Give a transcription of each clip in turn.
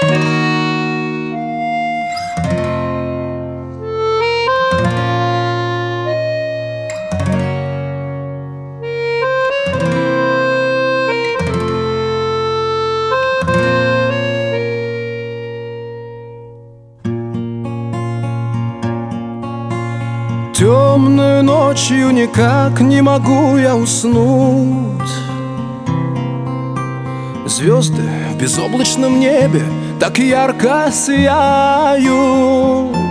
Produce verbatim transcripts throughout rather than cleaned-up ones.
Темную ночью никак не могу я уснуть. Звезды в безоблачном небе так ярко сияют.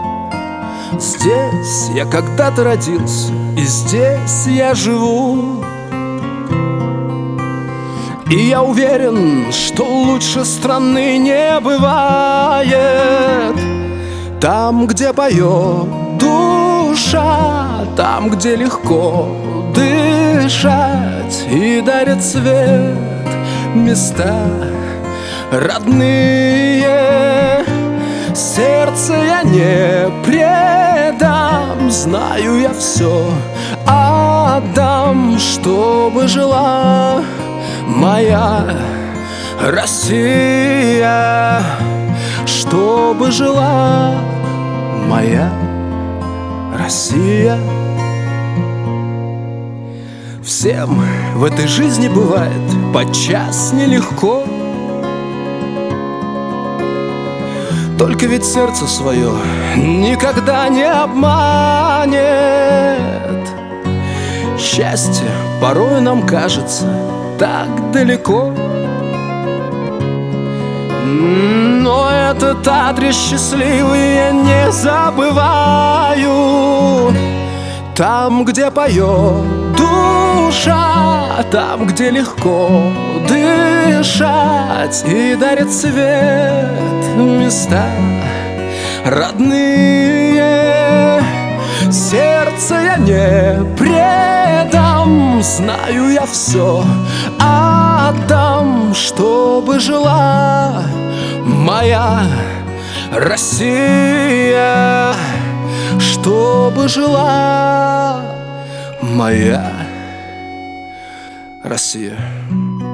Здесь я когда-то родился, и здесь я живу. И я уверен, что лучше страны не бывает. Там, где поет душа, там, где легко дышать, и дарит свет места родные. Сердце я не предам, знаю я все отдам, чтобы жила моя Россия, чтобы жила моя Россия. Всем в этой жизни бывает подчас нелегко, только ведь сердце свое никогда не обманет. Счастье порой нам кажется так далеко, но этот адрес счастливый я не забываю. Там, где поет душа, там, где легко дышать, и дарит свет места родные. Сердце я не предам, знаю я все отдам, чтобы жила моя Россия, чтобы жила моя Россия.